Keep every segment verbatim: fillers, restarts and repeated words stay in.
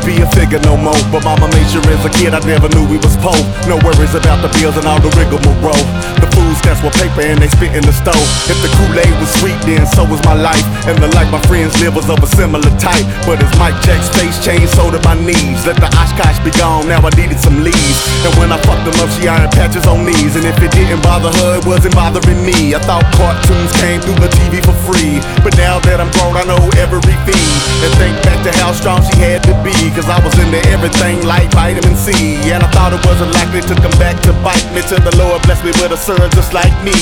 be a figure no more. But mama made sure as a kid I never knew we was poor. No worries about the bills and all the rigmarole. The food stamps were paper and they spit in the stove. If the Kool-Aid was sweet, then so was my life. And the life my friends live was of a similar type. But as Mike Jack's face changed, so did my knees. Let the Oshkosh be gone, now I needed some leaves. And when I fucked them up, she ironed patches on knees. And if it didn't bother her, it wasn't bothering me. I thought cartoons came through the T V for free. But now that I'm grown, I know every feed. And think back to how strong she had to be. Cause I was into everything like vitamin C. And I thought it wasn't likely to come back to bite me till the Lord blessed me with a son just like me.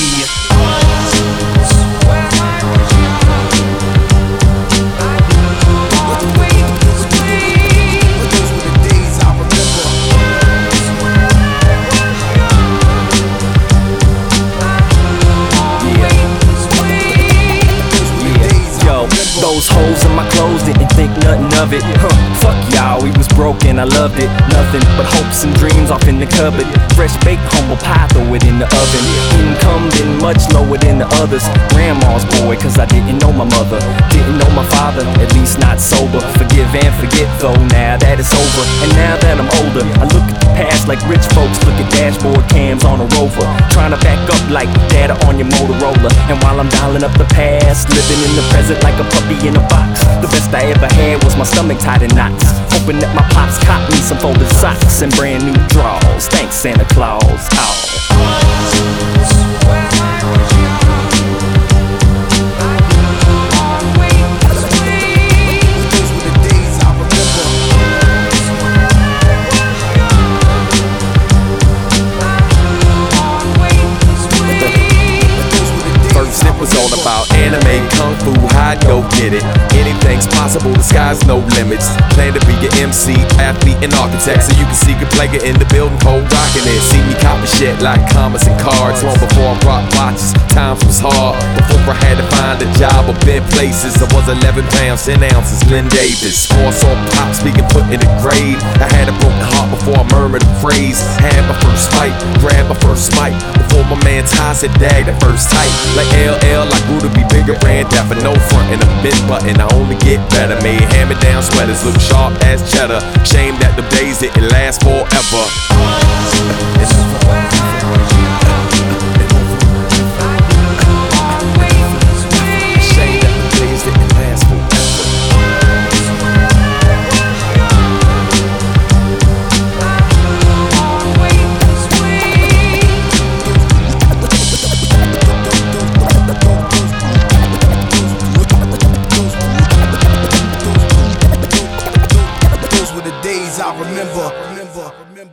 Those holes in my clothes, didn't think nothing of it. Huh, fuck y'all, we was broken, I loved it. Nothing but hopes and dreams off in the cupboard. Fresh baked humble pie, throw it in the oven. Income been much lower than the others. Grandma's boy, cause I didn't know my mother. Didn't know my father, at least not sober. Forgive and forget though, now that it's over. And now that I'm older, I look at the past like rich folks look at dashboard cams on a Rover. Trying to back up like data on your Motorola. And while I'm dialing up the past, living in the present like a puppy in a box. The best I ever had was my stomach tied in knots. Hoping that my pops caught me some folded socks and brand new drawers. Thanks Santa Claus. Oh. Was all about anime, kung fu, hide, go get it. Anything's possible, the sky's no limits. Plan to be an M C, athlete, and architect, so you can see good player in the building, cold rocking it. See me copy shit like commas and cards. Long before I rocked watches, times was hard. Before I had to find a job or been places, I was eleven pounds, ten ounces, Glenn Davis. Four saw pops being put in the grave. I had a broken heart before I murmured a phrase. Had my first fight, grabbed my first mic. Before my man Ty said dag the first tight. Like L L, like grew to be bigger, ran down for no front and a bit button. I only get better, made hand-me-down sweaters look sharp as cheddar. Shame that the days didn't last forever.